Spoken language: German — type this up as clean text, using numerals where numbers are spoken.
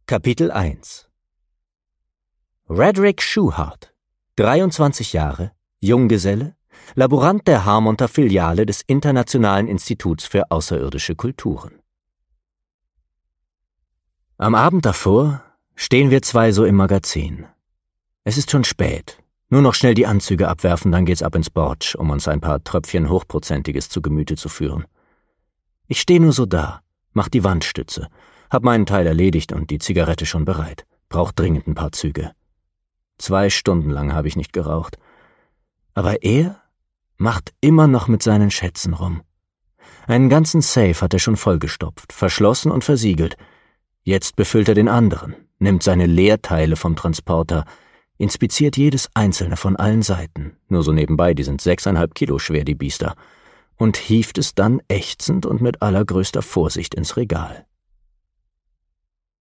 Kapitel 1 Redrick Schuhart, 23 Jahre, Junggeselle, Laborant der Harmonter Filiale des Internationalen Instituts für Außerirdische Kulturen. Am Abend davor stehen wir zwei so im Magazin. Es ist schon spät. Nur noch schnell die Anzüge abwerfen, dann geht's ab ins Bortsch, um uns ein paar Tröpfchen Hochprozentiges zu Gemüte zu führen. Ich stehe nur so da, mach die Wandstütze, hab meinen Teil erledigt und die Zigarette schon bereit. Brauch dringend ein paar Züge. 2 Stunden lang habe ich nicht geraucht. Aber er macht immer noch mit seinen Schätzen rum. Einen ganzen Safe hat er schon vollgestopft, verschlossen und versiegelt. Jetzt befüllt er den anderen, nimmt seine Leerteile vom Transporter, inspiziert jedes einzelne von allen Seiten, nur so nebenbei, die sind 6,5 Kilo schwer, die Biester, und hieft es dann ächzend und mit allergrößter Vorsicht ins Regal.